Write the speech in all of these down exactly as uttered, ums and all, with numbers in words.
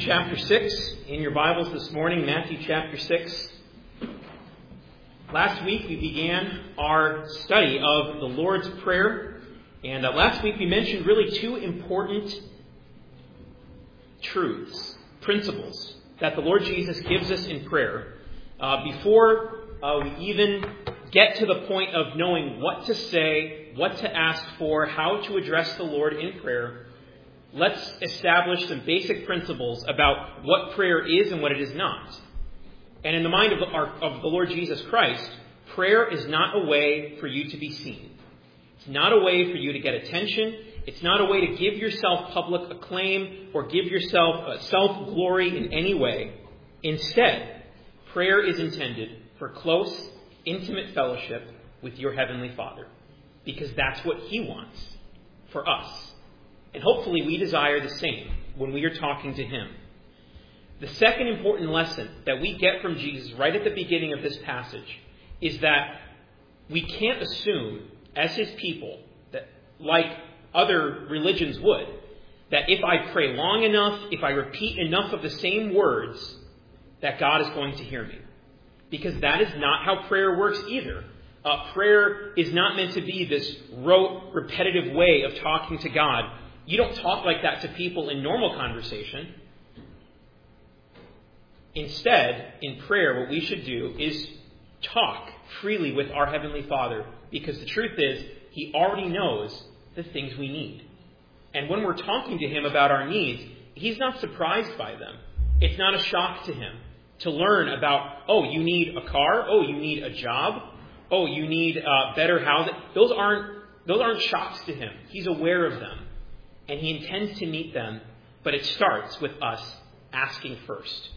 chapter six in your Bibles this morning, Matthew chapter six. Last week we began our study of the Lord's Prayer, and uh, last week we mentioned really two important truths, principles that the Lord Jesus gives us in prayer. Uh, before uh, we even get to the point of knowing what to say, what to ask for, how to address the Lord in prayer, let's establish some basic principles about what prayer is and what it is not. And in the mind of the, our, of the Lord Jesus Christ, prayer is not a way for you to be seen. It's not a way for you to get attention. It's not a way to give yourself public acclaim or give yourself uh, self-glory in any way. Instead, prayer is intended for close, intimate fellowship with your Heavenly Father, because that's what He wants for us. And hopefully we desire the same when we are talking to Him. The second important lesson that we get from Jesus right at the beginning of this passage is that we can't assume, as His people, that like other religions would, that if I pray long enough, if I repeat enough of the same words, that God is going to hear me. Because that is not how prayer works either. Uh, prayer is not meant to be this rote, repetitive way of talking to God. You don't talk like that to people in normal conversation. Instead, in prayer, what we should do is talk freely with our Heavenly Father, because the truth is, He already knows the things we need. And when we're talking to Him about our needs, He's not surprised by them. It's not a shock to Him to learn about, oh, you need a car, oh, you need a job, oh, you need uh, better housing. Those aren't, those aren't shocks to Him. He's aware of them. And He intends to meet them, but it starts with us asking first.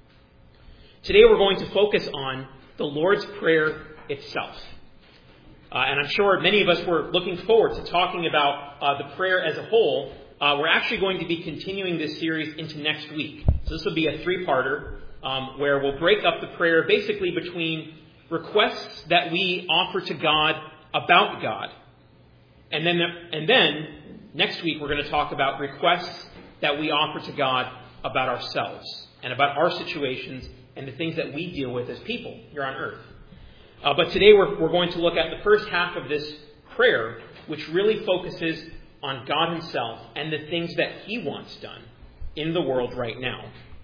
Today we're going to focus on the Lord's Prayer itself. Uh, and I'm sure many of us were looking forward to talking about uh, the prayer as a whole. Uh, we're actually going to be continuing this series into next week. So this will be a three-parter um, where we'll break up the prayer basically between requests that we offer to God about God. And then, and then next week we're going to talk about requests that we offer to God about ourselves and about our situations and the things that we deal with as people here on earth. Uh, but today we're, we're going to look at the first half of this prayer, which really focuses on God Himself and the things that He wants done in the world right now.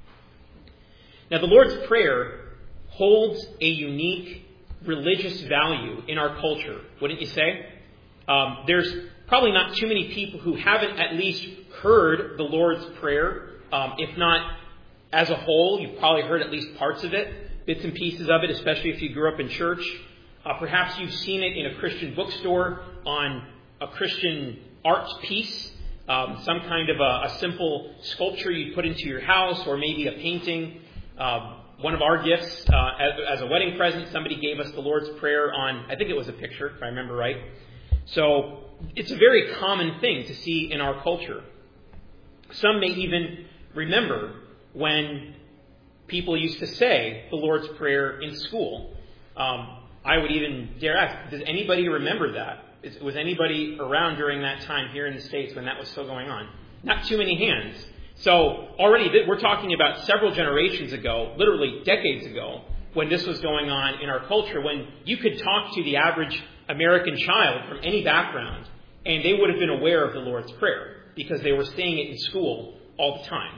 Now, the Lord's Prayer holds a unique religious value in our culture, wouldn't you say? Um, there's probably not too many people who haven't at least heard the Lord's Prayer. Um, if not as a whole, you've probably heard at least parts of it, bits and pieces of it, especially if you grew up in church. Uh, perhaps you've seen it in a Christian bookstore on a Christian art piece, um, some kind of a, a simple sculpture you put into your house, or maybe a painting. Uh, one of our gifts uh, as, as a wedding present, somebody gave us the Lord's Prayer on, I think it was a picture, if I remember right. So it's a very common thing to see in our culture. Some may even remember when people used to say the Lord's Prayer in school. Um, I would even dare ask, does anybody remember that? Is, was anybody around during that time here in the States when that was still going on? Not too many hands. So already we're talking about several generations ago, literally decades ago, when this was going on in our culture, when you could talk to the average American child from any background, and they would have been aware of the Lord's Prayer because they were saying it in school all the time.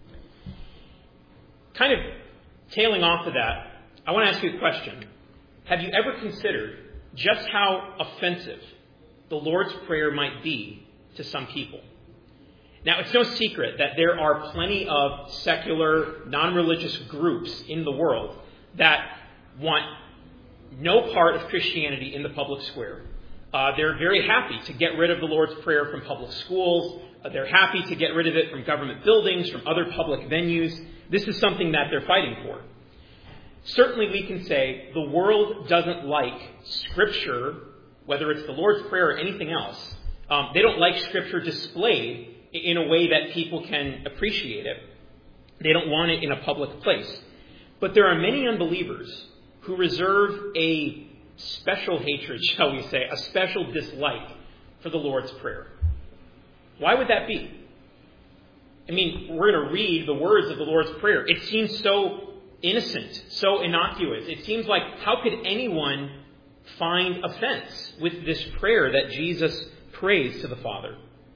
Kind of tailing off of that, I want to ask you a question. Have you ever considered just how offensive the Lord's Prayer might be to some people? Now, it's no secret that there are plenty of secular, non-religious groups in the world that want no part of Christianity in the public square. Uh, they're very happy to get rid of the Lord's Prayer from public schools. Uh, they're happy to get rid of it from government buildings, from other public venues. This is something that they're fighting for. Certainly we can say the world doesn't like Scripture, whether it's the Lord's Prayer or anything else. Um, they don't like Scripture displayed in a way that people can appreciate it. They don't want it in a public place. But there are many unbelievers who reserve a special hatred, shall we say, a special dislike for the Lord's Prayer. Why would that be? I mean, we're going to read the words of the Lord's Prayer. It seems so innocent, so innocuous. It seems like, how could anyone find offense with this prayer that Jesus prays to the Father?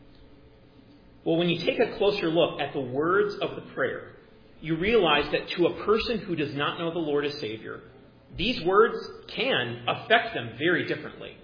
Well, when you take a closer look at the words of the prayer, you realize that to a person who does not know the Lord as Savior, these words can affect them very differently.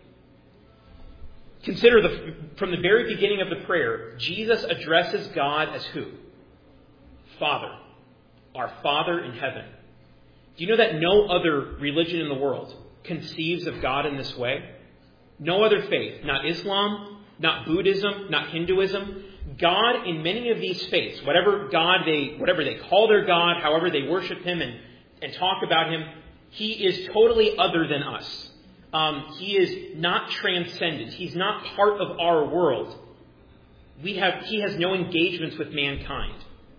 Consider the, from the very beginning of the prayer, Jesus addresses God as who? Father. Our Father in heaven. Do you know that no other religion in the world conceives of God in this way? No other faith, not Islam, not Buddhism, not Hinduism. God in many of these faiths, whatever God they, whatever they call their God, however they worship Him and, and talk about Him, He is totally other than us. Um, he is not transcendent. He's not part of our world. We have, he has no engagements with mankind.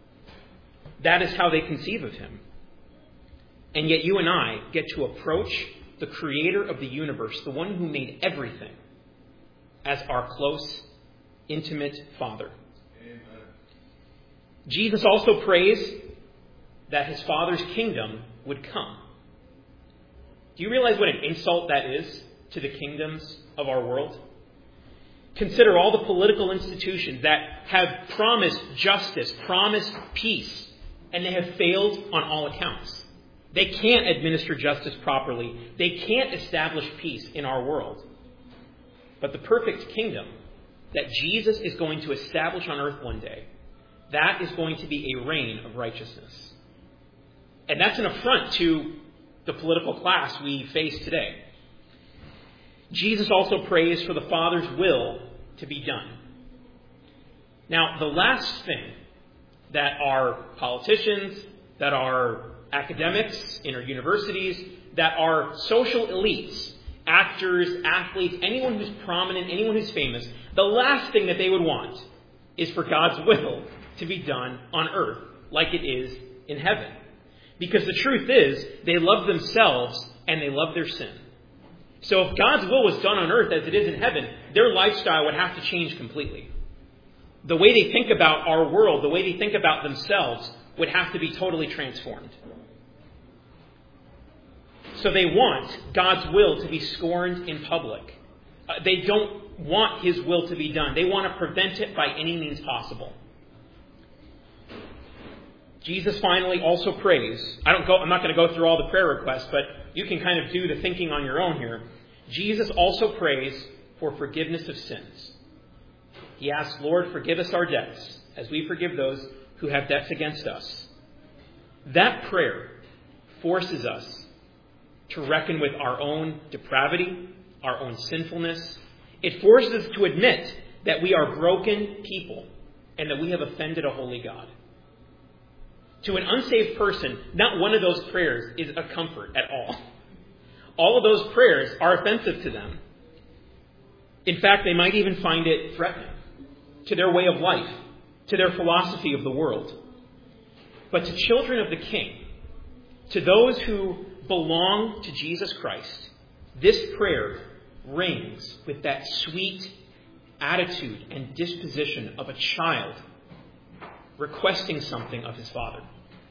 That is how they conceive of Him. And yet you and I get to approach the Creator of the universe, the one who made everything, as our close, intimate Father. Amen. Jesus also prays that His Father's kingdom would come. Do you realize what an insult that is to the kingdoms of our world? Consider all the political institutions that have promised justice, promised peace, and they have failed on all accounts. They can't administer justice properly. They can't establish peace in our world. But the perfect kingdom that Jesus is going to establish on earth one day, that is going to be a reign of righteousness. And that's an affront to the political class we face today. Jesus also prays for the Father's will to be done. Now, the last thing that our politicians, that our academics in our universities, that our social elites, actors, athletes, anyone who's prominent, anyone who's famous, the last thing that they would want is for God's will to be done on earth like it is in heaven. Because the truth is, they love themselves and they love their sin. So if God's will was done on earth as it is in heaven, their lifestyle would have to change completely. The way they think about our world, the way they think about themselves, would have to be totally transformed. So they want God's will to be scorned in public. Uh, they don't want His will to be done. They want to prevent it by any means possible. Jesus finally also prays. I don't go, I'm not going to go through all the prayer requests, but you can kind of do the thinking on your own here. Jesus also prays for forgiveness of sins. He asks, Lord, forgive us our debts, as we forgive those who have debts against us. That prayer forces us to reckon with our own depravity, our own sinfulness. It forces us to admit that we are broken people and that we have offended a holy God. To an unsaved person, not one of those prayers is a comfort at all. All of those prayers are offensive to them. In fact, they might even find it threatening to their way of life, to their philosophy of the world. But to children of the King, to those who belong to Jesus Christ, this prayer rings with that sweet attitude and disposition of a child requesting something of his Father.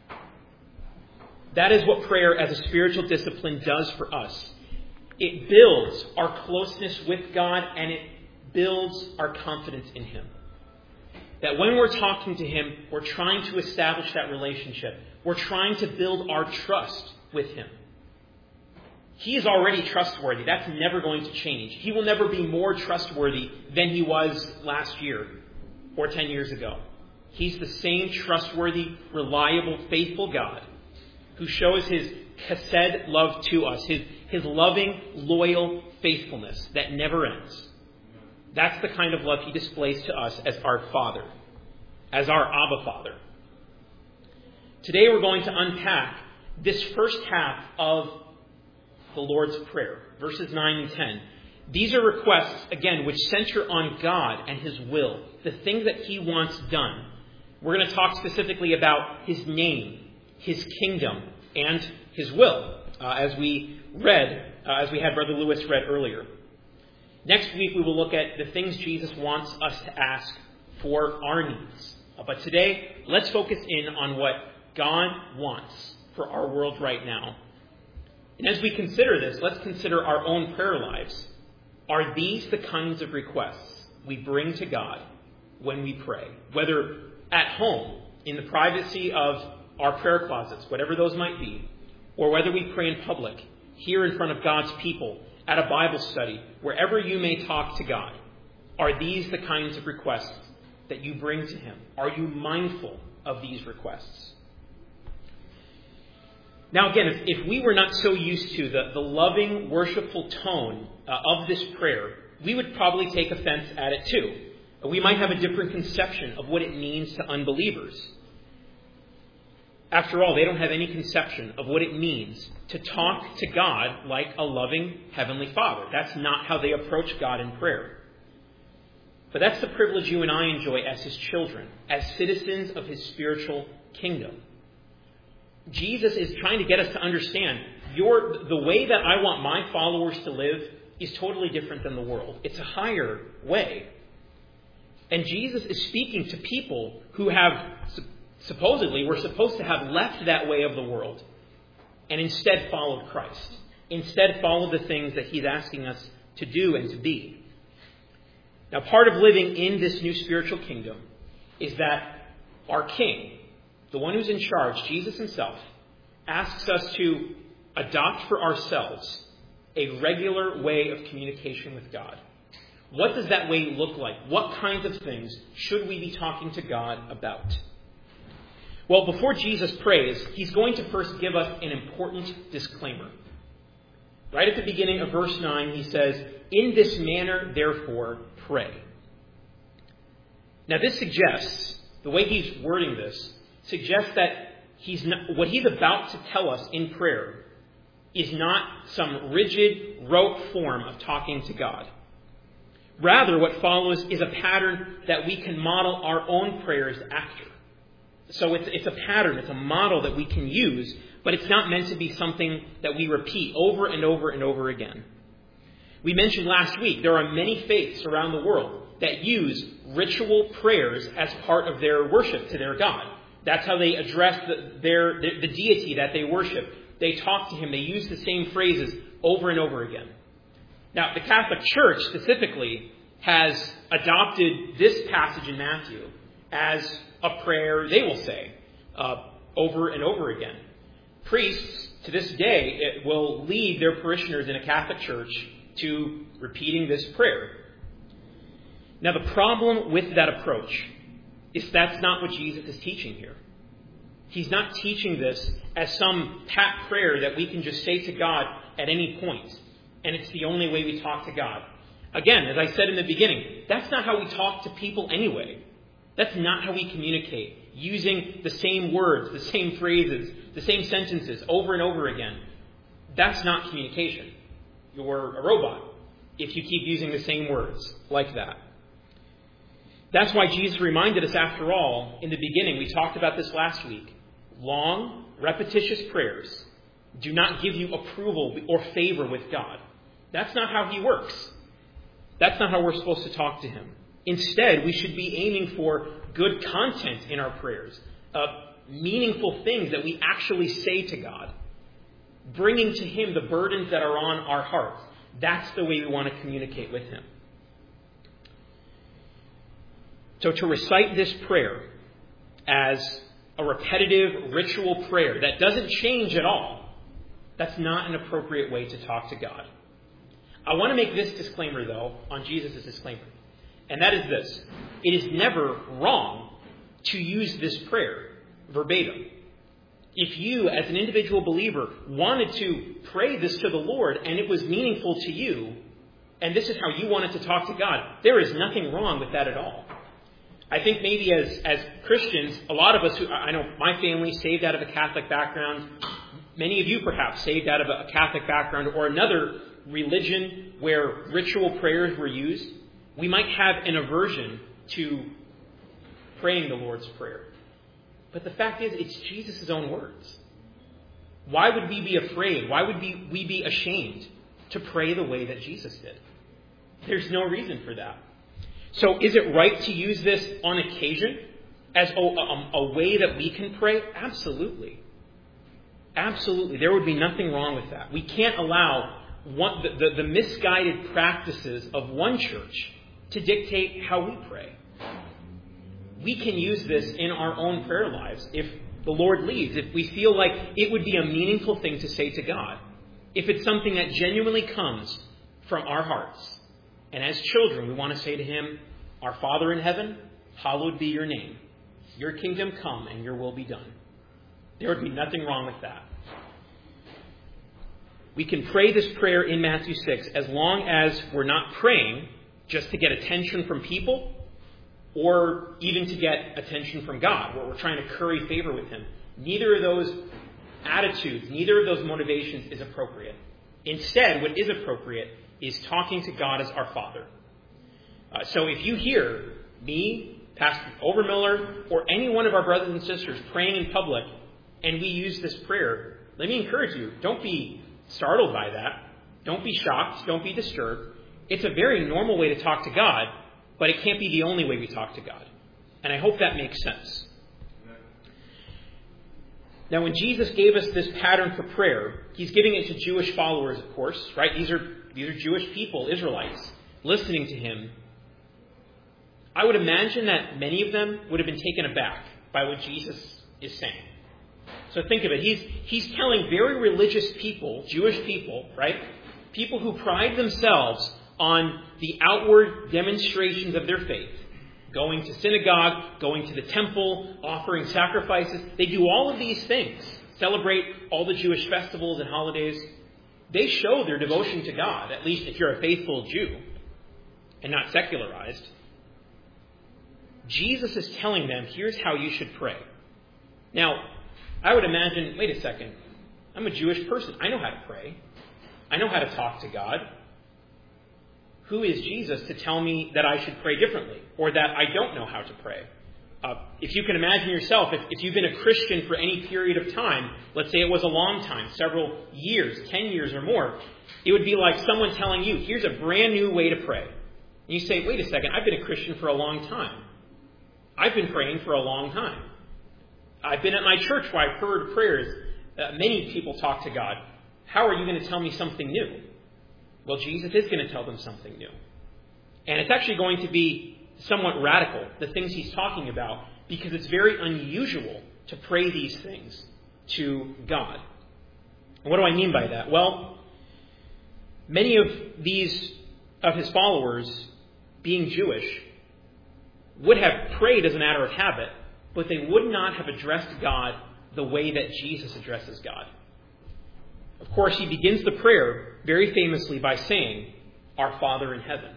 That is what prayer as a spiritual discipline does for us. It builds our closeness with God and it builds our confidence in Him. That when we're talking to Him, we're trying to establish that relationship. We're trying to build our trust with Him. He is already trustworthy. That's never going to change. He will never be more trustworthy than He was last year or ten years ago. He's the same trustworthy, reliable, faithful God who shows His chesed love to us, His, his loving, loyal faithfulness that never ends. That's the kind of love He displays to us as our Father, as our Abba Father. Today we're going to unpack this first half of the Lord's Prayer, verses nine and ten. These are requests, again, which center on God and His will, the things that He wants done. We're going to talk specifically about His name, His kingdom, and His will, uh, as we read, uh, as we had Brother Lewis read earlier. Next week we will look at the things Jesus wants us to ask for our needs, Uh, but today, let's focus in on what God wants for our world right now. And as we consider this, let's consider our own prayer lives. Are these the kinds of requests we bring to God when we pray? Whether at home, in the privacy of our prayer closets, whatever those might be, or whether we pray in public, here in front of God's people, at a Bible study, wherever you may talk to God. Are these the kinds of requests that you bring to Him? Are you mindful of these requests? Now again, if, if we were not so used to the, the loving, worshipful tone uh, of this prayer, we would probably take offense at it too. We might have a different conception of what it means to unbelievers. After all, they don't have any conception of what it means to talk to God like a loving Heavenly Father. That's not how they approach God in prayer. But that's the privilege you and I enjoy as His children, as citizens of His spiritual kingdom. Jesus is trying to get us to understand your, the way that I want my followers to live is totally different than the world. It's a higher way. And Jesus is speaking to people who have, supposedly, were supposed to have left that way of the world and instead followed Christ. Instead followed the things that He's asking us to do and to be. Now, part of living in this new spiritual kingdom is that our King, the one who's in charge, Jesus Himself, asks us to adopt for ourselves a regular way of communication with God. What does that way look like? What kinds of things should we be talking to God about? Well, before Jesus prays, He's going to first give us an important disclaimer. Right at the beginning of verse nine, He says, "In this manner, therefore, pray." Now, this suggests, the way He's wording this, suggests that he's not, what He's about to tell us in prayer is not some rigid, rote form of talking to God. Rather, what follows is a pattern that we can model our own prayers after. So it's, it's a pattern, it's a model that we can use, but it's not meant to be something that we repeat over and over and over again. We mentioned last week there are many faiths around the world that use ritual prayers as part of their worship to their God. That's how they address the, their, the, the deity that they worship. They talk to Him. They use the same phrases over and over again. Now, the Catholic Church specifically has adopted this passage in Matthew as a prayer, they will say, uh, over and over again. Priests, to this day, it will lead their parishioners in a Catholic church to repeating this prayer. Now, the problem with that approach is that's not what Jesus is teaching here. He's not teaching this as some pat prayer that we can just say to God at any point, and it's the only way we talk to God. Again, as I said in the beginning, that's not how we talk to people anyway. That's not how we communicate, using the same words, the same phrases, the same sentences over and over again. That's not communication. You're a robot if you keep using the same words like that. That's why Jesus reminded us, after all, in the beginning, we talked about this last week, long, repetitious prayers do not give you approval or favor with God. That's not how He works. That's not how we're supposed to talk to Him. Instead, we should be aiming for good content in our prayers, uh, meaningful things that we actually say to God, bringing to Him the burdens that are on our hearts. That's the way we want to communicate with Him. So to recite this prayer as a repetitive ritual prayer that doesn't change at all, that's not an appropriate way to talk to God. I want to make this disclaimer, though, on Jesus' disclaimer. And that is this. It is never wrong to use this prayer verbatim. If you, as an individual believer, wanted to pray this to the Lord and it was meaningful to you, and this is how you wanted to talk to God, there is nothing wrong with that at all. I think maybe as, as Christians, a lot of us who, I know my family saved out of a Catholic background, many of you perhaps saved out of a Catholic background or another religion where ritual prayers were used, we might have an aversion to praying the Lord's Prayer. But the fact is, it's Jesus' own words. Why would we be afraid? Why would we, we be ashamed to pray the way that Jesus did? There's no reason for that. So is it right to use this on occasion? as a, a, a way that we can pray? Absolutely. Absolutely. There would be nothing wrong with that. We can't allow one, the, the, the misguided practices of one church to dictate how we pray. We can use this in our own prayer lives if the Lord leads, if we feel like it would be a meaningful thing to say to God, if it's something that genuinely comes from our hearts. And as children, we want to say to Him, Our Father in heaven, hallowed be your name. Your kingdom come and your will be done. There would be nothing wrong with that. We can pray this prayer in Matthew six as long as we're not praying just to get attention from people or even to get attention from God, where we're trying to curry favor with Him. Neither of those attitudes, neither of those motivations is appropriate. Instead, what is appropriate is talking to God as our Father. Uh, so if you hear me, Pastor Overmiller, or any one of our brothers and sisters praying in public, and we use this prayer, let me encourage you, don't be startled by that. Don't be shocked. Don't be disturbed. It's a very normal way to talk to God, but it can't be the only way we talk to God. And I hope that makes sense. Now, when Jesus gave us this pattern for prayer, He's giving it to Jewish followers, of course, right? These are, these are Jewish people, Israelites, listening to Him. I would imagine that many of them would have been taken aback by what Jesus is saying. So think of it. He's, he's telling very religious people, Jewish people, right? People who pride themselves on the outward demonstrations of their faith. Going to synagogue, going to the temple, offering sacrifices. They do all of these things. Celebrate all the Jewish festivals and holidays. They show their devotion to God, at least if you're a faithful Jew and not secularized. Jesus is telling them, here's how you should pray. Now, I would imagine, wait a second, I'm a Jewish person. I know how to pray. I know how to talk to God. Who is Jesus to tell me that I should pray differently or that I don't know how to pray? Uh, if you can imagine yourself, if, if you've been a Christian for any period of time, let's say it was a long time, several years, ten years or more, it would be like someone telling you, here's a brand new way to pray. And you say, wait a second, I've been a Christian for a long time. I've been praying for a long time. I've been at my church where I've heard prayers. Uh, many people talk to God. How are you going to tell me something new? Well, Jesus is going to tell them something new. And it's actually going to be somewhat radical, the things He's talking about, because it's very unusual to pray these things to God. And what do I mean by that? Well, many of these, of His followers, being Jewish, would have prayed as a matter of habit, but they would not have addressed God the way that Jesus addresses God. Of course, He begins the prayer very famously by saying, Our Father in heaven.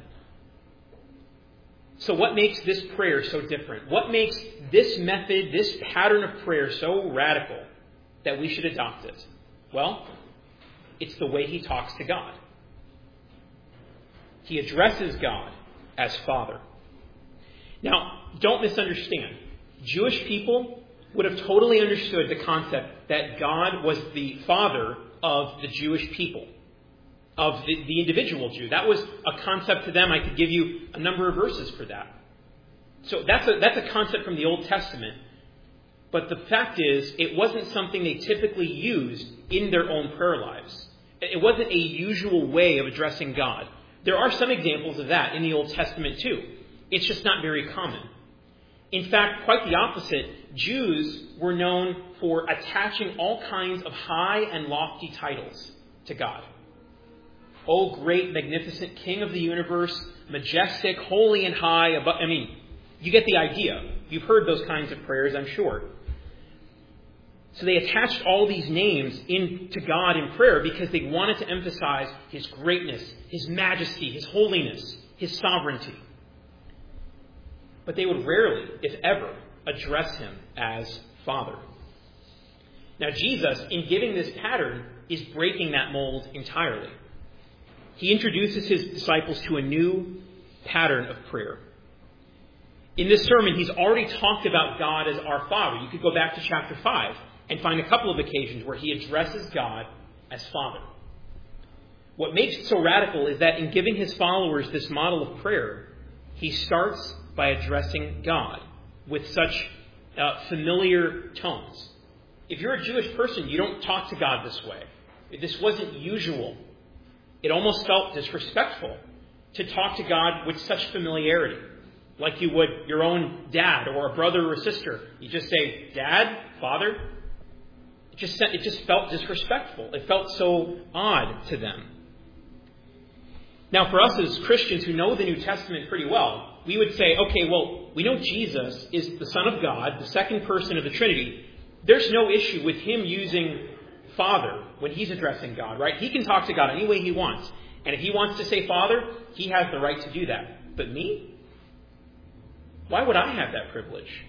So what makes this prayer so different? What makes this method, this pattern of prayer so radical that we should adopt it? Well, it's the way He talks to God. He addresses God as Father. Now, don't misunderstand. Jewish people would have totally understood the concept that God was the Father of the Jewish people, of the, the individual Jew. That was a concept to them. I could give you a number of verses for that. So that's a, that's a concept from the Old Testament. But the fact is, it wasn't something they typically used in their own prayer lives. It wasn't a usual way of addressing God. There are some examples of that in the Old Testament too. It's just not very common. In fact, quite the opposite. Jews were known for attaching all kinds of high and lofty titles to God. O great, magnificent King of the universe, majestic, holy and high. Above, I mean, you get the idea. You've heard those kinds of prayers, I'm sure. So they attached all these names in to God in prayer because they wanted to emphasize His greatness, His majesty, His holiness, His sovereignty. But they would rarely, if ever, address Him as Father. Now Jesus, in giving this pattern, is breaking that mold entirely. He introduces His disciples to a new pattern of prayer. In this sermon, He's already talked about God as our Father. You could go back to chapter five and find a couple of occasions where He addresses God as Father. What makes it so radical is that in giving His followers this model of prayer, He starts by addressing God with such uh, familiar tones. If you're a Jewish person, you don't talk to God this way. This wasn't usual. It almost felt disrespectful to talk to God with such familiarity, like you would your own dad or a brother or a sister. You just say, Dad, Father. It just, it just felt disrespectful. It felt so odd to them. Now, for us as Christians who know the New Testament pretty well, we would say, okay, well, we know Jesus is the Son of God, the second person of the Trinity. There's no issue with him using Father when he's addressing God, right? He can talk to God any way he wants. And if he wants to say Father, he has the right to do that. But me? Why would I have that privilege?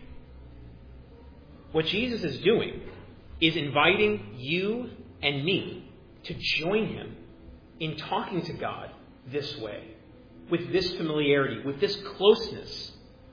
What Jesus is doing is inviting you and me to join him in talking to God this way, with this familiarity, with this closeness.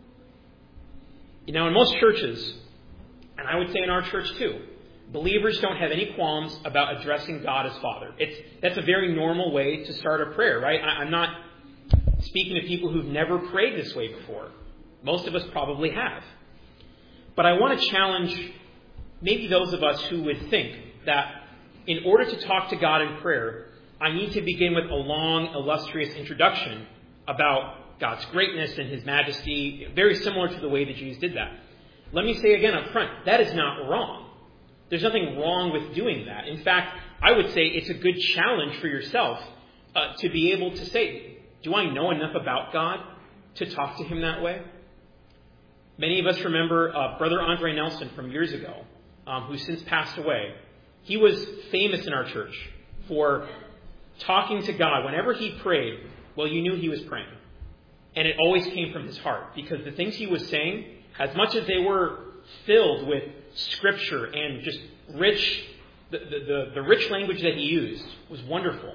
You know, in most churches, and I would say in our church too, believers don't have any qualms about addressing God as Father. It's that's a very normal way to start a prayer, right? I, I'm not speaking to people who've never prayed this way before. Most of us probably have. But I want to challenge maybe those of us who would think that in order to talk to God in prayer, I need to begin with a long, illustrious introduction about God's greatness and his majesty, very similar to the way the Jews did that. Let me say again up front, that is not wrong. There's nothing wrong with doing that. In fact, I would say it's a good challenge for yourself uh, to be able to say, do I know enough about God to talk to him that way? Many of us remember uh, Brother Andre Nelson from years ago, um, who since passed away. He was famous in our church for talking to God. Whenever he prayed, well, you knew he was praying. And it always came from his heart, because the things he was saying, as much as they were filled with Scripture and just rich, the, the, the, the rich language that he used was wonderful.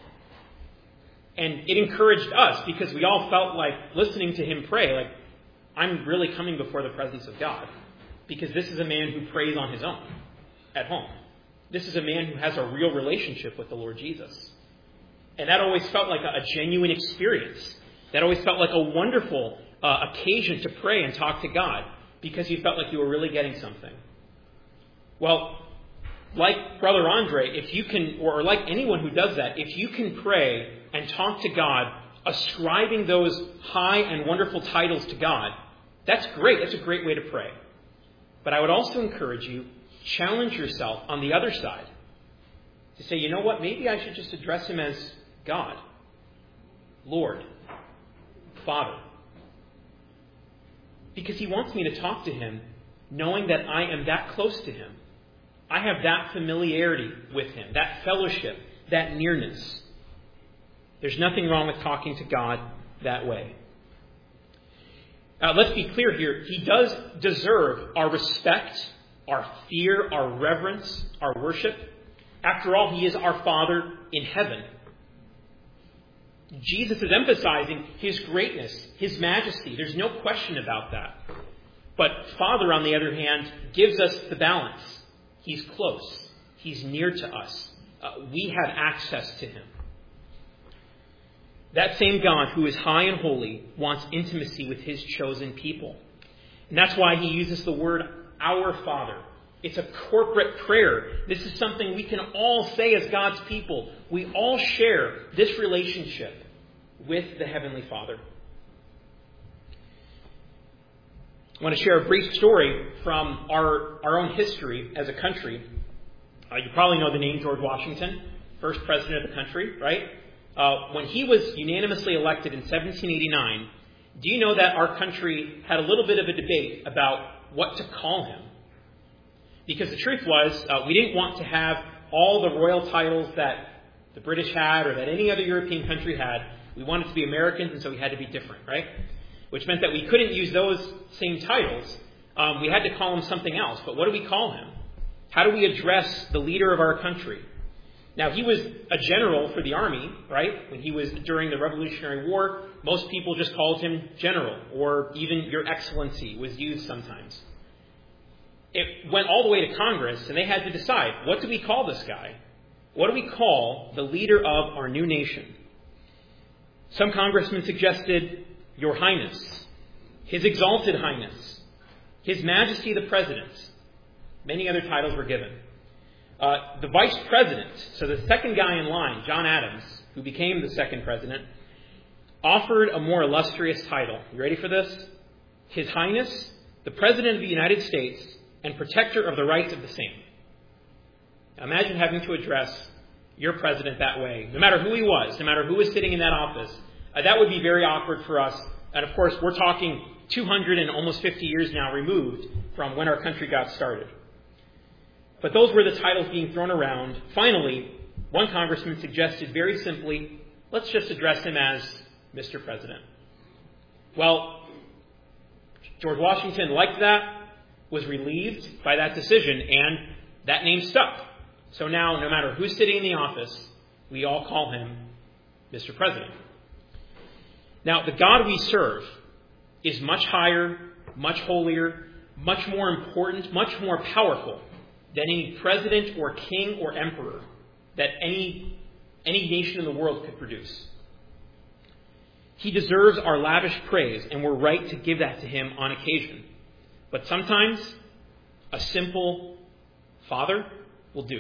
And it encouraged us, because we all felt like listening to him pray, like, I'm really coming before the presence of God, because this is a man who prays on his own at home. This is a man who has a real relationship with the Lord Jesus. And that always felt like a, a genuine experience. That always felt like a wonderful uh, occasion to pray and talk to God, because you felt like you were really getting something. Well, like Brother Andre, if you can, or like anyone who does that, if you can pray and talk to God, ascribing those high and wonderful titles to God, that's great. That's a great way to pray. But I would also encourage you, challenge yourself on the other side to say, you know what, maybe I should just address him as God, Lord, Father. Because he wants me to talk to him knowing that I am that close to him. I have that familiarity with him, that fellowship, that nearness. There's nothing wrong with talking to God that way. Uh, let's be clear here. He does deserve our respect, our fear, our reverence, our worship. After all, he is our Father in heaven. Jesus is emphasizing his greatness, his majesty. There's no question about that. But Father, on the other hand, gives us the balance. He's close. He's near to us. Uh, we have access to him. That same God who is high and holy wants intimacy with his chosen people. And that's why he uses the word our Father. It's a corporate prayer. This is something we can all say as God's people. We all share this relationship with the Heavenly Father. I want to share a brief story from our, our own history as a country. Uh, you probably know the name George Washington, first president of the country, right? Uh, when he was unanimously elected in seventeen eighty-nine, do you know that our country had a little bit of a debate about what to call him? Because the truth was, uh, we didn't want to have all the royal titles that the British had or that any other European country had. We wanted to be Americans, and so we had to be different, right? Which meant that we couldn't use those same titles. Um, we had to call him something else. But what do we call him? How do we address the leader of our country? Now, he was a general for the army, right? When he was during the Revolutionary War, most people just called him general, or even Your Excellency was used sometimes. It went all the way to Congress, and they had to decide, what do we call this guy? What do we call the leader of our new nation? Some congressmen suggested Your Highness, His Exalted Highness, His Majesty the President. Many other titles were given. Uh, the Vice President, so the second guy in line, John Adams, who became the second president, offered a more illustrious title. You ready for this? His Highness, the President of the United States and Protector of the Rights of the Same. Now imagine having to address your president that way, no matter who he was, no matter who was sitting in that office. Uh, that would be very awkward for us. And of course, we're talking two hundred and almost fifty years now removed from when our country got started. But those were the titles being thrown around. Finally, one congressman suggested very simply, let's just address him as Mister President. Well, George Washington liked that, was relieved by that decision, and that name stuck. So now, no matter who's sitting in the office, we all call him Mister President. Now, the God we serve is much higher, much holier, much more important, much more powerful than any president or king or emperor that any, any nation in the world could produce. He deserves our lavish praise, and we're right to give that to him on occasion. But sometimes a simple Father will do.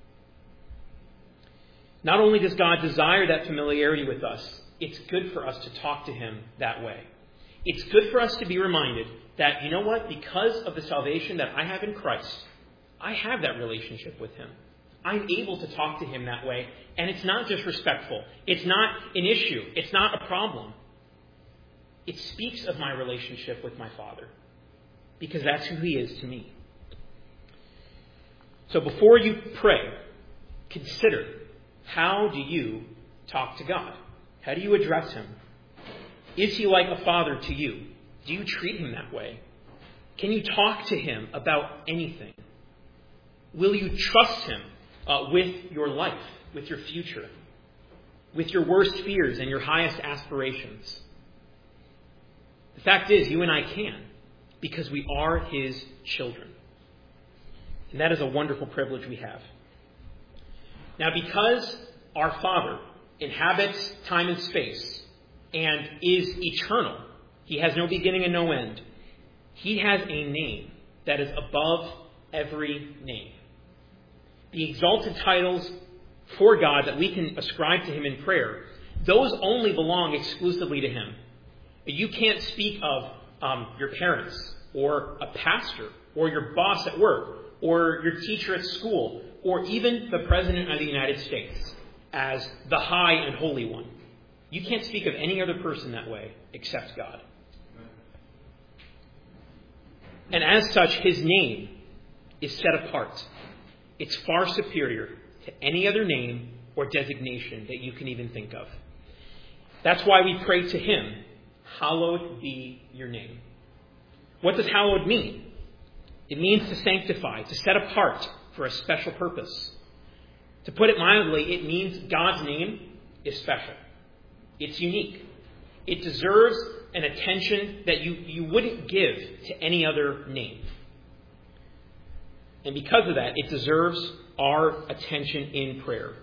Not only does God desire that familiarity with us, it's good for us to talk to him that way. It's good for us to be reminded that, you know what, because of the salvation that I have in Christ, I have that relationship with him. I'm able to talk to him that way, and it's not just respectful. It's not an issue. It's not a problem. It speaks of my relationship with my Father, because that's who he is to me. So before you pray, consider, how do you talk to God? How do you address him? Is he like a father to you? Do you treat him that way? Can you talk to him about anything? Will you trust him uh, with your life, with your future, with your worst fears and your highest aspirations? The fact is, you and I can, because we are his children. And that is a wonderful privilege we have. Now, because our Father inhabits time and space and is eternal, he has no beginning and no end, he has a name that is above every name. The exalted titles for God that we can ascribe to him in prayer, those only belong exclusively to him. You can't speak of um, your parents or a pastor or your boss at work or your teacher at school or even the President of the United States as the high and holy one. You can't speak of any other person that way except God. And as such, his name is set apart. It's far superior to any other name or designation that you can even think of. That's why we pray to him, hallowed be your name. What does hallowed mean? It means to sanctify, to set apart for a special purpose. To put it mildly, it means God's name is special. It's unique. It deserves an attention that you, you wouldn't give to any other name. And because of that, it deserves our attention in prayer.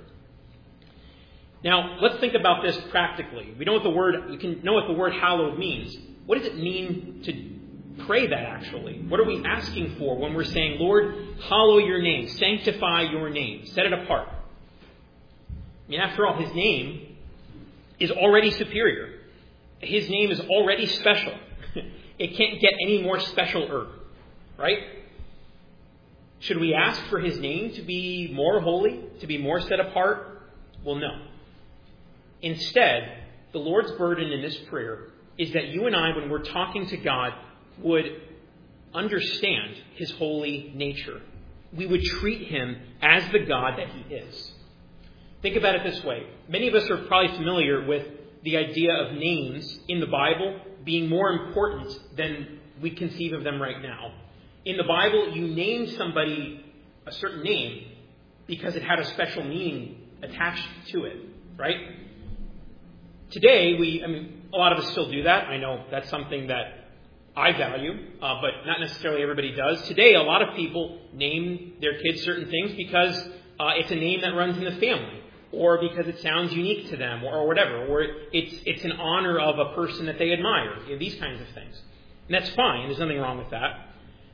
Now, let's think about this practically. We know what the word, we can know what the word hallowed means. What does it mean to pray that actually? What are we asking for when we're saying, Lord, hallow your name, sanctify your name, set it apart? I mean, after all, his name is already superior. His name is already special. It can't get any more special-er, right? Should we ask for his name to be more holy, to be more set apart? Well, no. Instead, the Lord's burden in this prayer is that you and I, when we're talking to God, would understand his holy nature. We would treat him as the God that he is. Think about it this way. Many of us are probably familiar with the idea of names in the Bible being more important than we conceive of them right now. In the Bible, you named somebody a certain name because it had a special meaning attached to it, right? Today, we, I mean, a lot of us still do that. I know that's something that I value, uh, but not necessarily everybody does. Today, a lot of people name their kids certain things because uh, it's a name that runs in the family, or because it sounds unique to them, or, or whatever, or it's it's an honor of a person that they admire, you know, these kinds of things. And that's fine. There's nothing wrong with that.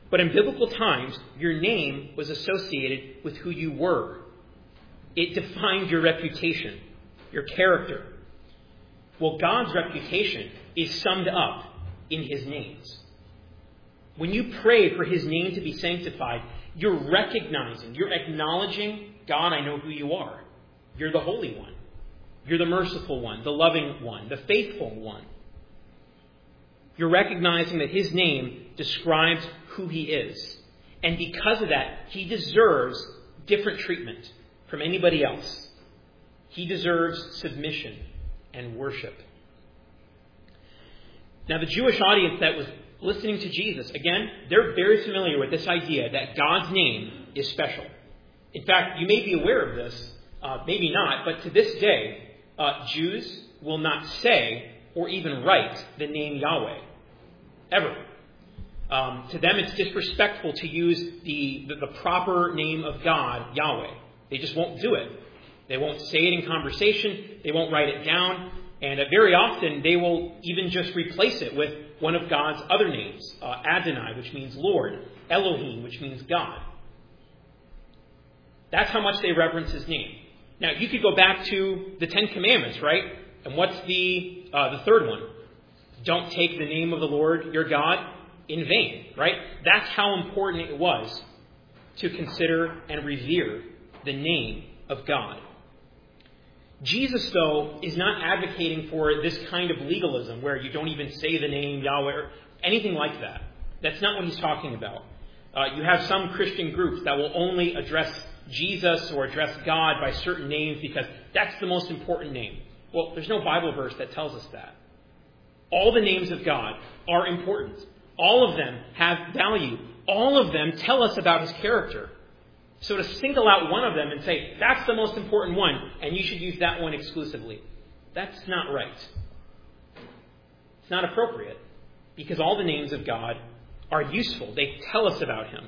But in biblical times, your name was associated with who you were. It defined your reputation, your character. Well, God's reputation is summed up in His names. When you pray for His name to be sanctified, you're recognizing, you're acknowledging, God, I know who you are. You're the Holy One. You're the merciful one, the loving one, the faithful one. You're recognizing that His name describes who He is. And because of that, He deserves different treatment from anybody else. He deserves submission and worship. Now, the Jewish audience that was listening to Jesus, again, they're very familiar with this idea that God's name is special. In fact, you may be aware of this, uh, maybe not, but to this day, uh, Jews will not say or even write the name Yahweh, ever. Um, to them, it's disrespectful to use the, the, the proper name of God, Yahweh. They just won't do it. They won't say it in conversation. They won't write it down. And uh, very often, they will even just replace it with one of God's other names, uh, Adonai, which means Lord, Elohim, which means God. That's how much they reverence His name. Now, you could go back to the Ten Commandments, right? And what's the uh, the third one? Don't take the name of the Lord your God in vain, right? That's how important it was to consider and revere the name of God. Jesus, though, is not advocating for this kind of legalism where you don't even say the name Yahweh or anything like that. That's not what He's talking about. Uh, you have some Christian groups that will only address Jesus or address God by certain names because that's the most important name. Well, there's no Bible verse that tells us that. All the names of God are important. All of them have value. All of them tell us about His character. So to single out one of them and say, that's the most important one, and you should use that one exclusively, that's not right. It's not appropriate, because all the names of God are useful. They tell us about Him.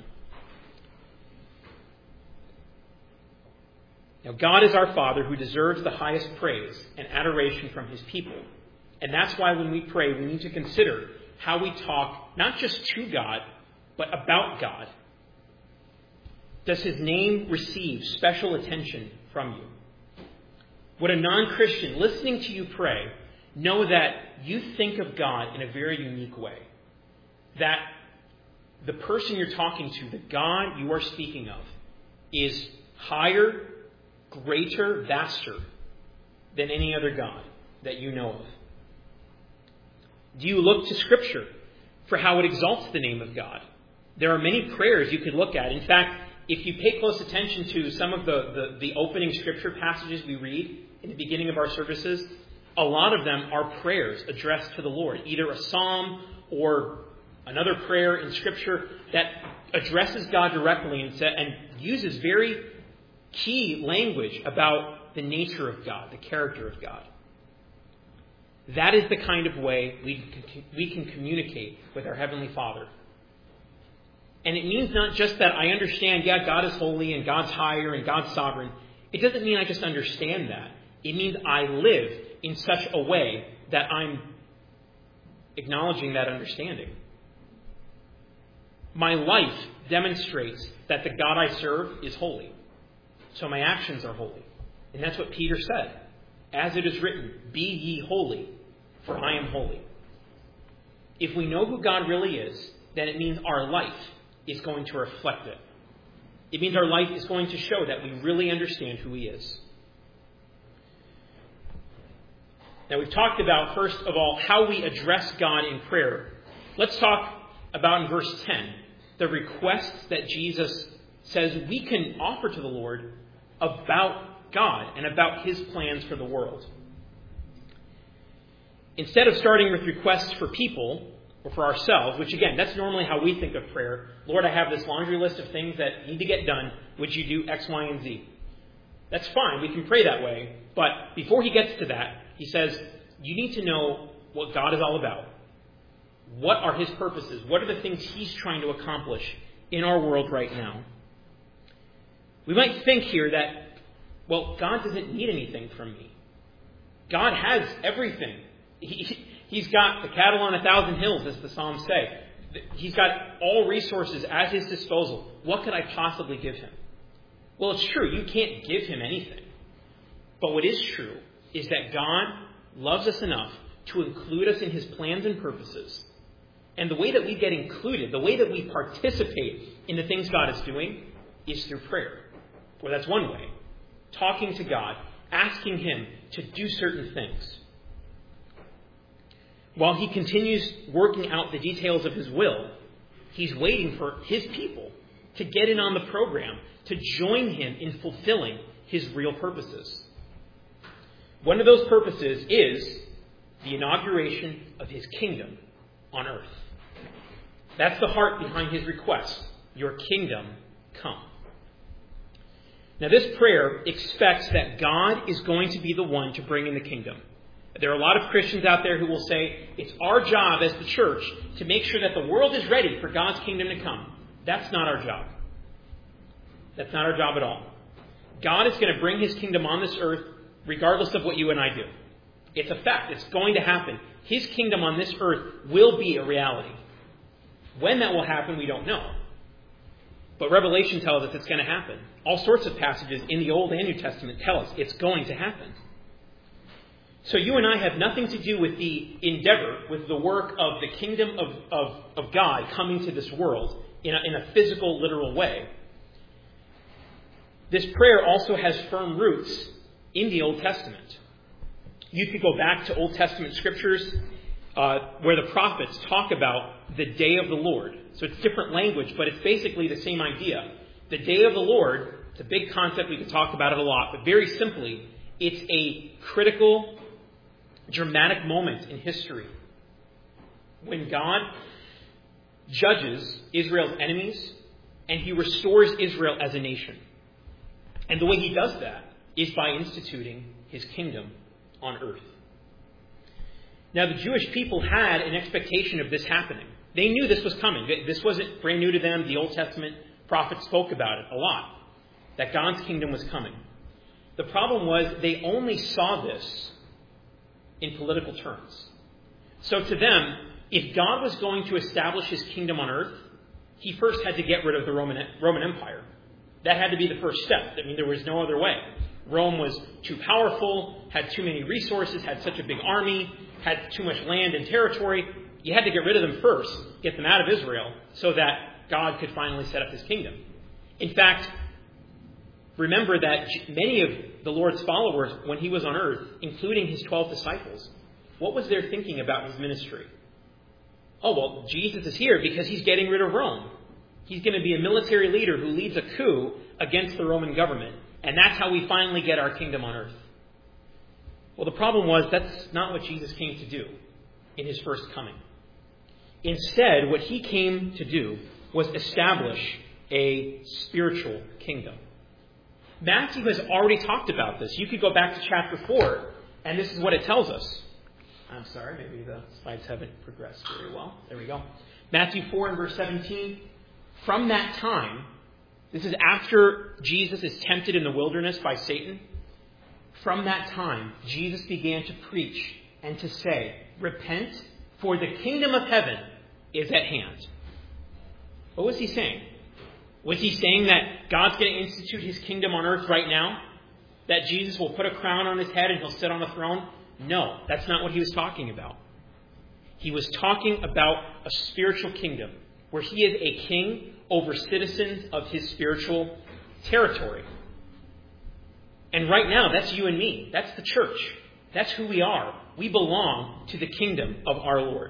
Now, God is our Father who deserves the highest praise and adoration from His people. And that's why when we pray, we need to consider how we talk not just to God, but about God. Does His name receive special attention from you? Would a non-Christian listening to you pray know that you think of God in a very unique way? That the person you're talking to, the God you are speaking of, is higher, greater, vaster than any other God that you know of? Do you look to Scripture for how it exalts the name of God? There are many prayers you could look at. In fact, if you pay close attention to some of the, the, the opening Scripture passages we read in the beginning of our services, a lot of them are prayers addressed to the Lord, either a psalm or another prayer in Scripture that addresses God directly and, and uses very key language about the nature of God, the character of God. That is the kind of way we can, we can communicate with our Heavenly Father. And it means not just that I understand, yeah, God is holy and God's higher and God's sovereign. It doesn't mean I just understand that. It means I live in such a way that I'm acknowledging that understanding. My life demonstrates that the God I serve is holy. So my actions are holy. And that's what Peter said. As it is written, be ye holy, for I am holy. If we know who God really is, then it means our life is going to reflect it. It means our life is going to show that we really understand who He is. Now, we've talked about, first of all, how we address God in prayer. Let's talk about in verse ten, the requests that Jesus says we can offer to the Lord about God and about His plans for the world. Instead of starting with requests for people or for ourselves, which again, that's normally how we think of prayer. Lord, I have this laundry list of things that need to get done. Would you do X, Y, and Z? That's fine. We can pray that way. But before He gets to that, He says, you need to know what God is all about. What are His purposes? What are the things He's trying to accomplish in our world right now? We might think here that, well, God doesn't need anything from me. God has everything. He, he's got the cattle on a thousand hills, as the Psalms say. he's got all resources at his disposal. What could I possibly give him? Well, it's true. You can't give him anything. But what is true is that God loves us enough to include us in his plans and purposes. And the way that we get included, the way that we participate in the things God is doing, is through prayer. Well, that's one way. Talking to God, asking him to do certain things. While he continues working out the details of his will, he's waiting for his people to get in on the program, to join him in fulfilling his real purposes. One of those purposes is the inauguration of his kingdom on earth. That's the heart behind his request. Your kingdom come. Now, this prayer expects that God is going to be the one to bring in the kingdom. There are a lot of Christians out there who will say, it's our job as the church to make sure that the world is ready for God's kingdom to come. That's not our job. That's not our job at all. God is going to bring his kingdom on this earth regardless of what you and I do. It's a fact. It's going to happen. His kingdom on this earth will be a reality. When that will happen, we don't know. But Revelation tells us it's going to happen. All sorts of passages in the Old and New Testament tell us it's going to happen. So you and I have nothing to do with the endeavor, with the work of the kingdom of, of, of God coming to this world in a, in a physical, literal way. This prayer also has firm roots in the Old Testament. You could go back to Old Testament scriptures uh, where the prophets talk about the day of the Lord. So it's different language, but it's basically the same idea. The day of the Lord, it's a big concept, we could talk about it a lot, but very simply, it's a critical, dramatic moment in history when God judges Israel's enemies and he restores Israel as a nation. And the way he does that is by instituting his kingdom on earth. Now, the Jewish people had an expectation of this happening. They knew this was coming. This wasn't brand new to them. The Old Testament prophets spoke about it a lot, that God's kingdom was coming. The problem was they only saw this in political terms. So to them, if God was going to establish his kingdom on earth, he first had to get rid of the Roman, Roman Empire. That had to be the first step. I mean, there was no other way. Rome was too powerful, had too many resources, had such a big army, had too much land and territory. You had to get rid of them first, get them out of Israel, so that God could finally set up his kingdom. In fact, remember that many of the Lord's followers, when he was on earth, including his twelve disciples, what was their thinking about his ministry? Oh, well, Jesus is here because he's getting rid of Rome. He's going to be a military leader who leads a coup against the Roman government. And that's how we finally get our kingdom on earth. Well, the problem was that's not what Jesus came to do in his first coming. Instead, what he came to do was establish a spiritual kingdom. Matthew has already talked about this. You could go back to chapter four, and this is what it tells us. I'm sorry, maybe the slides haven't progressed very well. There we go. Matthew four and verse seventeen. From that time, this is after Jesus is tempted in the wilderness by Satan. From that time, Jesus began to preach and to say, repent, for the kingdom of heaven is at hand. What was he saying? Was he saying that God's going to institute his kingdom on earth right now? That Jesus will put a crown on his head and he'll sit on a throne? No, that's not what he was talking about. He was talking about a spiritual kingdom where he is a king over citizens of his spiritual territory. And right now, that's you and me. That's the church. That's who we are. We belong to the kingdom of our Lord.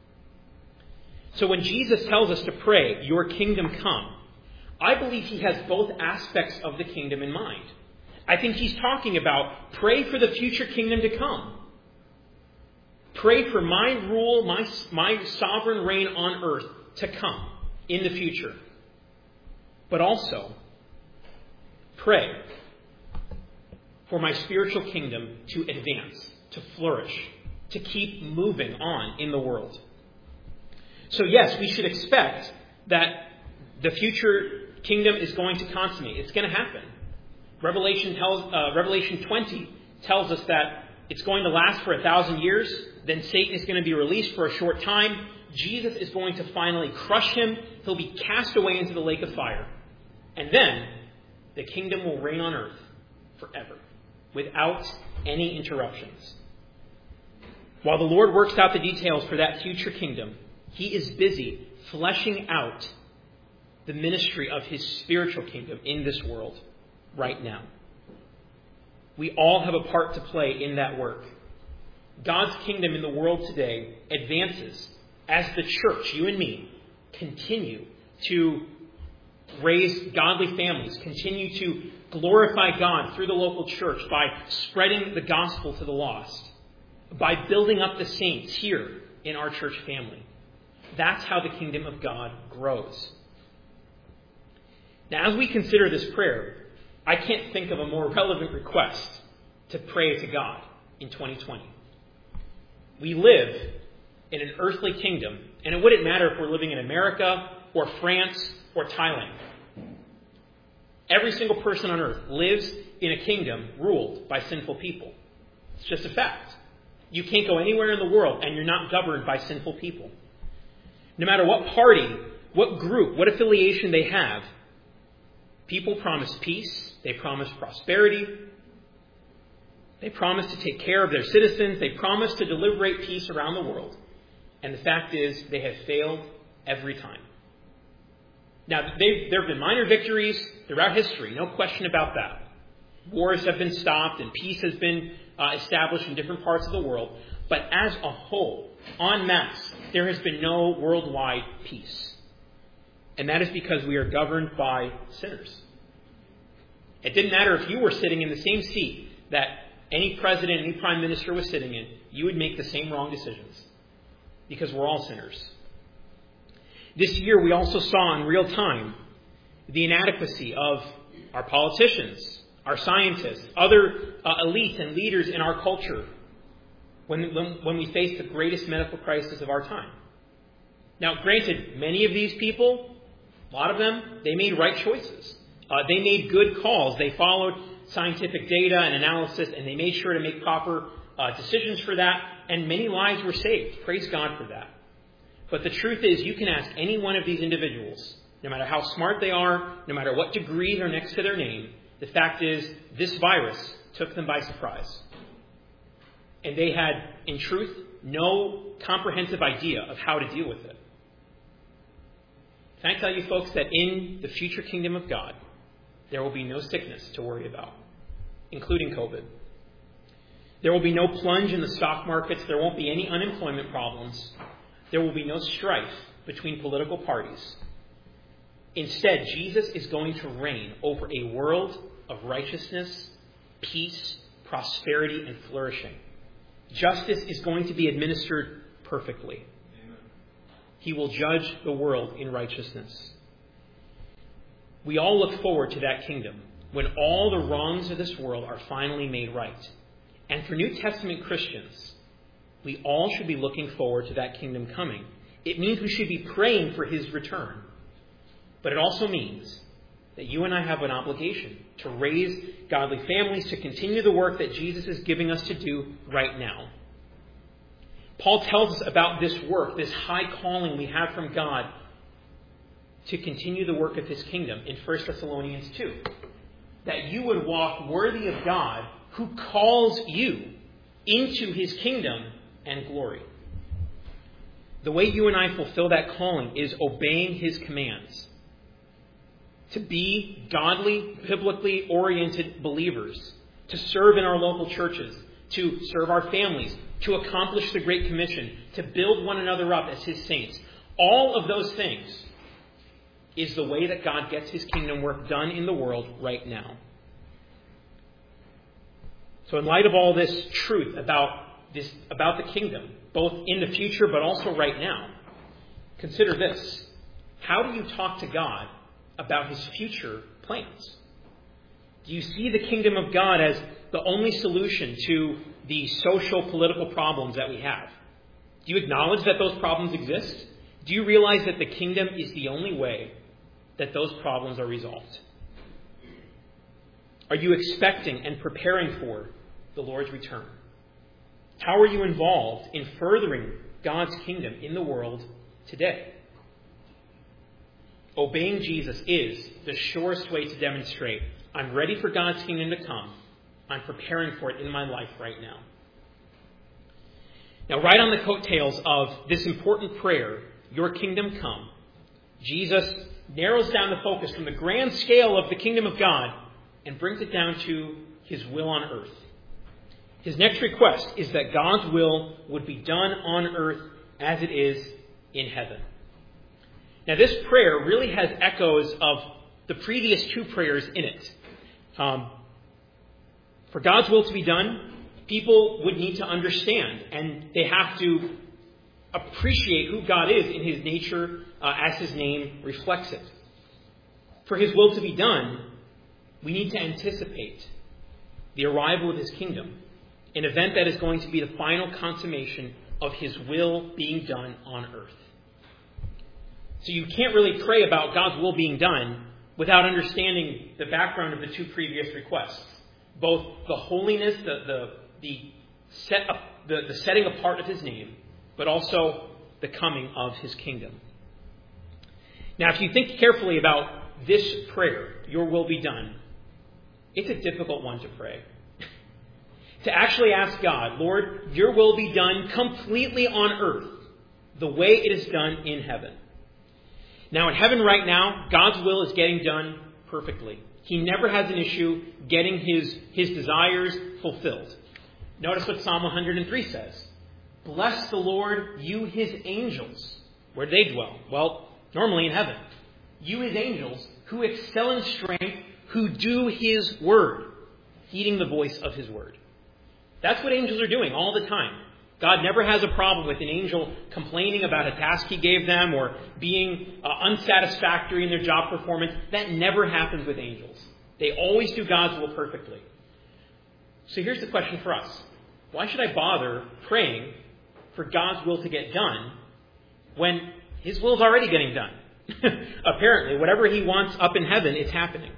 So when Jesus tells us to pray, your kingdom come, I believe he has both aspects of the kingdom in mind. I think he's talking about pray for the future kingdom to come. Pray for my rule, my, my sovereign reign on earth to come in the future. But also, pray for my spiritual kingdom to advance, to flourish, to keep moving on in the world. So yes, we should expect that the future kingdom is going to consummate. It's going to happen. Revelation tells, uh, Revelation twenty tells us that it's going to last for a thousand years. Then Satan is going to be released for a short time. Jesus is going to finally crush him. He'll be cast away into the lake of fire. And then the kingdom will reign on earth forever, without any interruptions. While the Lord works out the details for that future kingdom, he is busy fleshing out the ministry of his spiritual kingdom in this world right now. We all have a part to play in that work. God's kingdom in the world today advances as the church, you and me, continue to raise godly families, continue to glorify God through the local church by spreading the gospel to the lost, by building up the saints here in our church family. That's how the kingdom of God grows. Now, as we consider this prayer, I can't think of a more relevant request to pray to God in twenty twenty. We live in an earthly kingdom, and it wouldn't matter if we're living in America or France or Thailand. Every single person on earth lives in a kingdom ruled by sinful people. It's just a fact. You can't go anywhere in the world and you're not governed by sinful people. No matter what party, what group, what affiliation they have, people promise peace, they promise prosperity, they promise to take care of their citizens, they promise to deliberate peace around the world. And the fact is, they have failed every time. Now, there have been minor victories throughout history, no question about that. Wars have been stopped and peace has been uh, established in different parts of the world. But as a whole, en masse, there has been no worldwide peace. And that is because we are governed by sinners. It didn't matter if you were sitting in the same seat that any president, any prime minister was sitting in, you would make the same wrong decisions. Because we're all sinners. This year we also saw in real time the inadequacy of our politicians, our scientists, other uh, elites and leaders in our culture when, when, when we face the greatest medical crisis of our time. Now, granted, many of these people, a lot of them, they made right choices. Uh, they made good calls. They followed scientific data and analysis, and they made sure to make proper uh, decisions for that, and many lives were saved. Praise God for that. But the truth is, you can ask any one of these individuals, no matter how smart they are, no matter what degrees are next to their name, the fact is, this virus took them by surprise. And they had, in truth, no comprehensive idea of how to deal with it. Can I tell you, folks, that in the future kingdom of God, there will be no sickness to worry about, including COVID. There will be no plunge in the stock markets. There won't be any unemployment problems. There will be no strife between political parties. Instead, Jesus is going to reign over a world of righteousness, peace, prosperity, and flourishing. Justice is going to be administered perfectly. Amen. He will judge the world in righteousness. We all look forward to that kingdom when all the wrongs of this world are finally made right. And for New Testament Christians, we all should be looking forward to that kingdom coming. It means we should be praying for his return. But it also means that you and I have an obligation to raise godly families, to continue the work that Jesus is giving us to do right now. Paul tells us about this work, this high calling we have from God to continue the work of his kingdom in First Thessalonians two. That you would walk worthy of God who calls you into his kingdom and glory. The way you and I fulfill that calling is obeying his commands. To be godly, biblically oriented believers. To serve in our local churches. To serve our families. To accomplish the Great Commission. To build one another up as his saints. All of those things is the way that God gets his kingdom work done in the world right now. So in light of all this truth about this, about the kingdom, both in the future but also right now, consider this. How do you talk to God about his future plans? Do you see the kingdom of God as the only solution to the social, political problems that we have? Do you acknowledge that those problems exist? Do you realize that the kingdom is the only way that those problems are resolved? Are you expecting and preparing for the Lord's return? How are you involved in furthering God's kingdom in the world today. Obeying Jesus is the surest way to demonstrate, I'm ready for God's kingdom to come. I'm preparing for it in my life right now. Now, right on the coattails of this important prayer, your kingdom come, Jesus narrows down the focus from the grand scale of the kingdom of God and brings it down to his will on earth. His next request is that God's will would be done on earth as it is in heaven. Now, this prayer really has echoes of the previous two prayers in it. Um, for God's will to be done, people would need to understand, and they have to appreciate who God is in his nature uh, as his name reflects it. For his will to be done, we need to anticipate the arrival of his kingdom, an event that is going to be the final consummation of his will being done on earth. So you can't really pray about God's will being done without understanding the background of the two previous requests. Both the holiness, the the the, set up, the, the setting apart of his name, but also the coming of his kingdom. Now, if you think carefully about this prayer, your will be done, it's a difficult one to pray. To actually ask God, Lord, your will be done completely on earth, the way it is done in heaven. Now, in heaven right now, God's will is getting done perfectly. He never has an issue getting his, his desires fulfilled. Notice what Psalm one hundred three says. Bless the Lord, you his angels. Where do they dwell? Well, normally in heaven. You his angels, who excel in strength, who do his word, heeding the voice of his word. That's what angels are doing all the time. God never has a problem with an angel complaining about a task he gave them or being uh, unsatisfactory in their job performance. That never happens with angels. They always do God's will perfectly. So here's the question for us. Why should I bother praying for God's will to get done when his will is already getting done? Apparently, whatever he wants up in heaven, it's happening.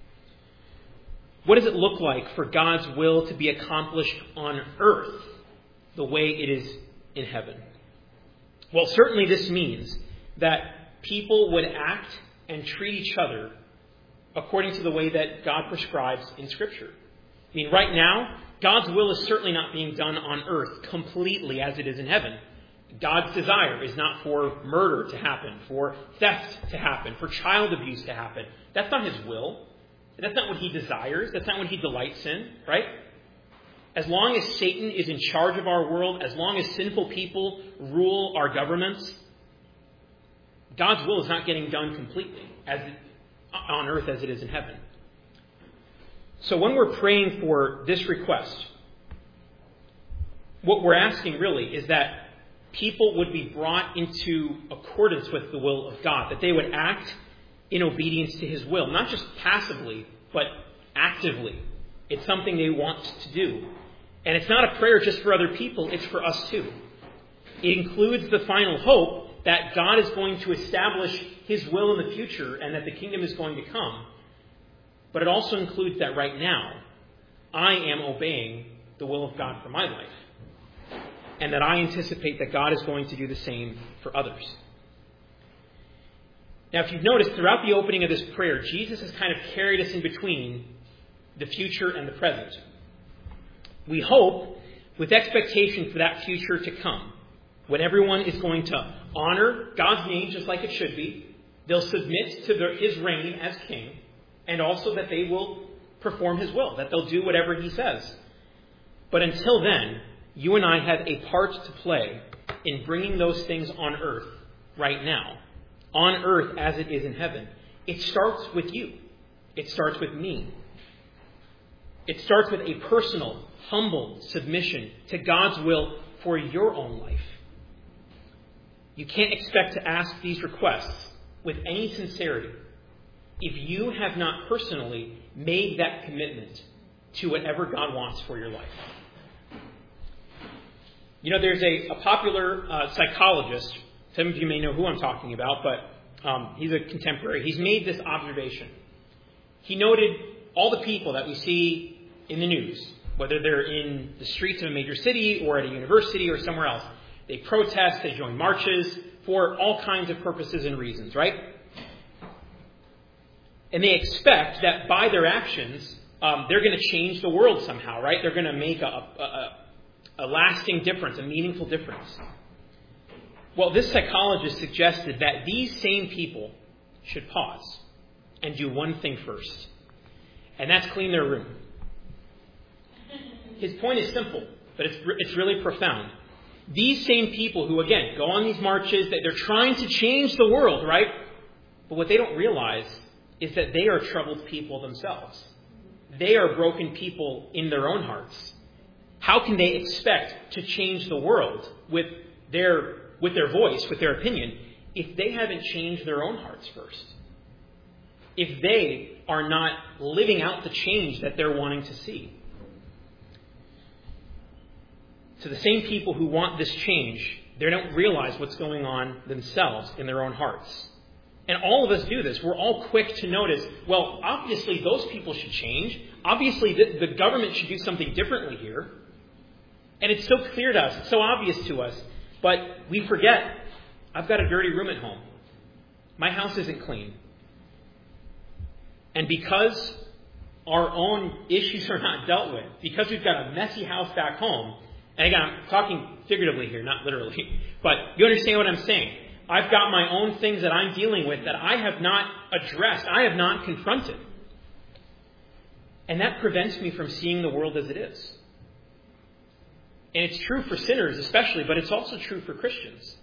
What does it look like for God's will to be accomplished on earth the way it is in heaven? Well, certainly this means that people would act and treat each other according to the way that God prescribes in Scripture. I mean, right now, God's will is certainly not being done on earth completely as it is in heaven. God's desire is not for murder to happen, for theft to happen, for child abuse to happen. That's not his will. That's not what he desires. That's not what he delights in, right? As long as Satan is in charge of our world, as long as sinful people rule our governments, God's will is not getting done completely as it, on earth as it is in heaven. So when we're praying for this request, what we're asking really is that people would be brought into accordance with the will of God, that they would act in obedience to his will, not just passively, but actively. It's something they want to do. And it's not a prayer just for other people, it's for us too. It includes the final hope that God is going to establish his will in the future and that the kingdom is going to come. But it also includes that right now, I am obeying the will of God for my life. And that I anticipate that God is going to do the same for others. Now, if you've noticed, throughout the opening of this prayer, Jesus has kind of carried us in between the future and the present. We hope with expectation for that future to come, when everyone is going to honor God's name just like it should be. They'll submit to their, his reign as king, and also that they will perform his will, that they'll do whatever he says. But until then, you and I have a part to play in bringing those things on earth right now. On earth as it is in heaven. It starts with you. It starts with me. It starts with a personal, humble submission to God's will for your own life. You can't expect to ask these requests with any sincerity if you have not personally made that commitment to whatever God wants for your life. You know, there's a, a popular uh, psychologist. Some of you may know who I'm talking about, but um, he's a contemporary. He's made this observation. He noted all the people that we see in the news, whether they're in the streets of a major city or at a university or somewhere else. They protest, they join marches, for all kinds of purposes and reasons, right? And they expect that by their actions, um, they're going to change the world somehow, right? They're going to make a, a, a lasting difference, a meaningful difference. Well, this psychologist suggested that these same people should pause and do one thing first, and that's clean their room. His point is simple, but it's it's really profound. These same people who, again, go on these marches, that they're trying to change the world, right? But what they don't realize is that they are troubled people themselves. They are broken people in their own hearts. How can they expect to change the world with their with their voice, with their opinion, if they haven't changed their own hearts first? If they are not living out the change that they're wanting to see? So the same people who want this change, they don't realize what's going on themselves in their own hearts. And all of us do this. We're all quick to notice, well, obviously those people should change. Obviously the, the government should do something differently here. And it's so clear to us, it's so obvious to us. But we forget, I've got a dirty room at home. My house isn't clean. And because our own issues are not dealt with, because we've got a messy house back home, and again, I'm talking figuratively here, not literally, but you understand what I'm saying. I've got my own things that I'm dealing with that I have not addressed, I have not confronted. And that prevents me from seeing the world as it is. And it's true for sinners especially, but it's also true for Christians.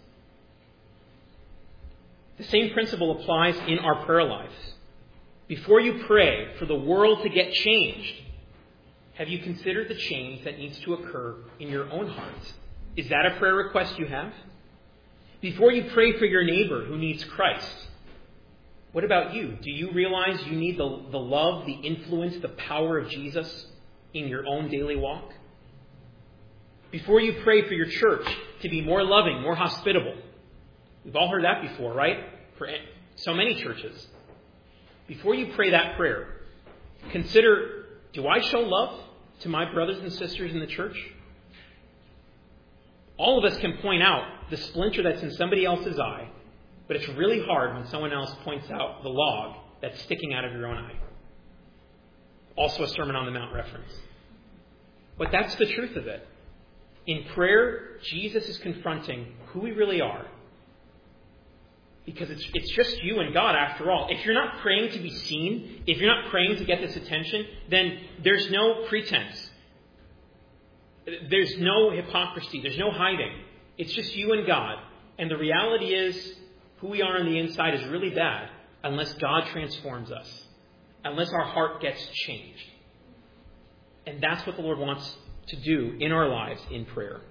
The same principle applies in our prayer lives. Before you pray for the world to get changed, have you considered the change that needs to occur in your own heart? Is that a prayer request you have? Before you pray for your neighbor who needs Christ, what about you? Do you realize you need the, the love, the influence, the power of Jesus in your own daily walk? Before you pray for your church to be more loving, more hospitable. We've all heard that before, right? For so many churches. Before you pray that prayer, consider, do I show love to my brothers and sisters in the church? All of us can point out the splinter that's in somebody else's eye, but it's really hard when someone else points out the log that's sticking out of your own eye. Also a Sermon on the Mount reference. But that's the truth of it. In prayer, Jesus is confronting who we really are. Because it's, it's just you and God after all. If you're not praying to be seen, if you're not praying to get this attention, then there's no pretense. There's no hypocrisy. There's no hiding. It's just you and God. And the reality is, who we are on the inside is really bad unless God transforms us. Unless our heart gets changed. And that's what the Lord wants to do in our lives in prayer.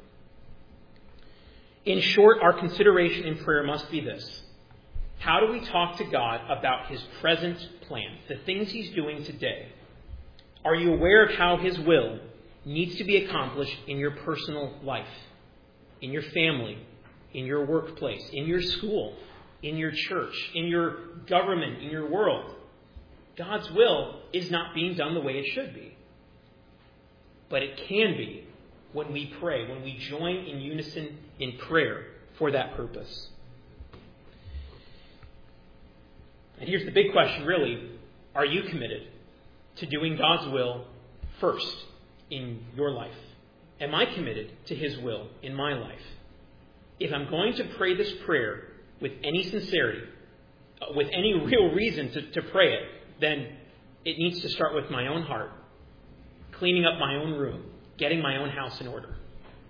In short, our consideration in prayer must be this. How do we talk to God about His present plans, the things He's doing today? Are you aware of how His will needs to be accomplished in your personal life, in your family, in your workplace, in your school, in your church, in your government, in your world? God's will is not being done the way it should be. But it can be when we pray, when we join in unison in prayer for that purpose. And here's the big question, really. Are you committed to doing God's will first in your life? Am I committed to His will in my life? If I'm going to pray this prayer with any sincerity, with any real reason to, to pray it, then it needs to start with my own heart, cleaning up my own room, getting my own house in order.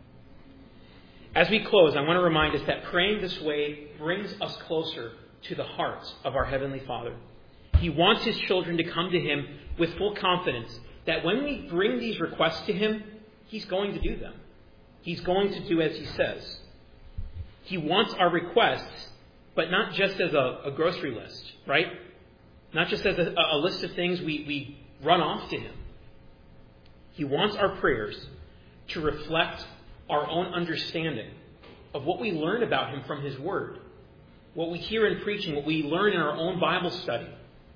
As we close, I want to remind us that praying this way brings us closer to the heart of our Heavenly Father. He wants His children to come to Him with full confidence that when we bring these requests to Him, He's going to do them. He's going to do as He says. He wants our requests, but not just as a, a grocery list, right? Not just as a, a list of things we, we run off to Him. He wants our prayers to reflect our own understanding of what we learn about Him from His Word, what we hear in preaching, what we learn in our own Bible study.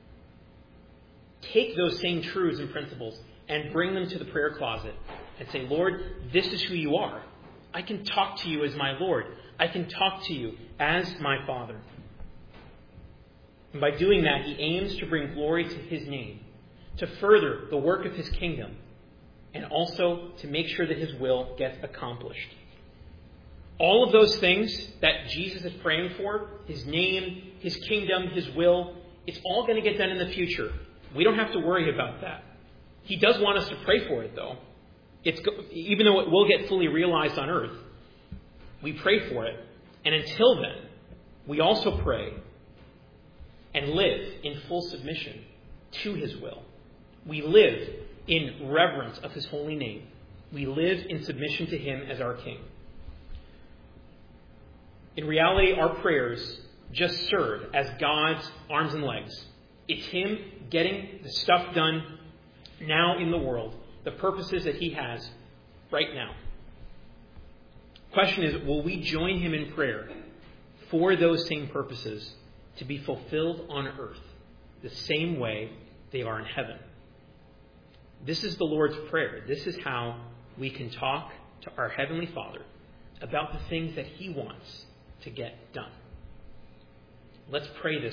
Take those same truths and principles and bring them to the prayer closet and say, Lord, this is who You are. I can talk to you as my Lord. I can talk to you as my Father. And by doing that, he aims to bring glory to his name, to further the work of his kingdom, and also to make sure that his will gets accomplished. All of those things that Jesus is praying for, his name, his kingdom, his will, it's all going to get done in the future. We don't have to worry about that. He does want us to pray for it, though. It's, even though it will get fully realized on earth, we pray for it. And until then, we also pray and live in full submission to his will. We live in reverence of his holy name. We live in submission to him as our King. In reality, our prayers just serve as God's arms and legs. It's him getting the stuff done now in the world, the purposes that he has right now. Question is, will we join him in prayer for those same purposes to be fulfilled on earth the same way they are in heaven? This is the Lord's Prayer. This is how we can talk to our Heavenly Father about the things that he wants to get done. Let's pray this